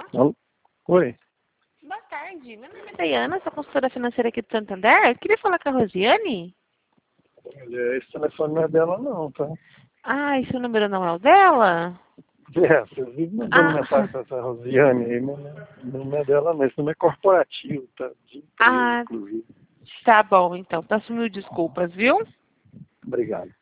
Alô? Oi. Boa tarde, meu nome é Dayana, sou consultora financeira aqui do Santander. Eu queria falar com a Rosiane. Olha, esse telefone não é dela não, tá? Ah, esse número não é o dela? Você vive mandando Ah, mensagem pra essa Rosiane aí, não é dela não. Esse nome é corporativo, tá? De empresa, ah, inclusive. tá bom então. Peço mil desculpas, viu? Obrigado.